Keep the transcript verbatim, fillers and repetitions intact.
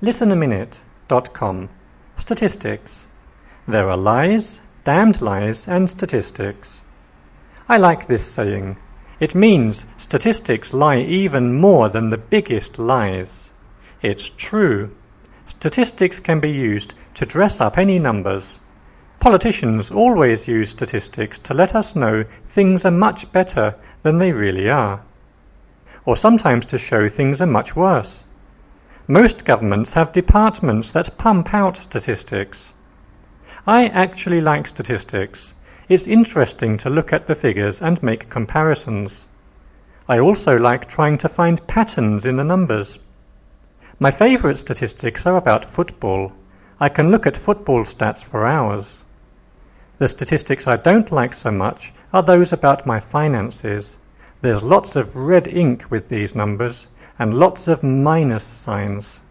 listen a minute dot com. Statistics. There are lies, damned lies, and statistics. I like this saying. It means statistics lie even more than the biggest lies. It's true. Statistics can be used to dress up any numbers. Politicians always use statistics to let us know things are much better than they really are, or sometimes to show things are much worse. Most governments have departments that pump out statistics. I actually like statistics. It's interesting to look at the figures and make comparisons. I also like trying to find patterns in the numbers. My favourite statistics are about football. I can look at football stats for hours. The statistics I don't like so much are those about my finances. There's lots of red ink with these numbers and lots of minus signs.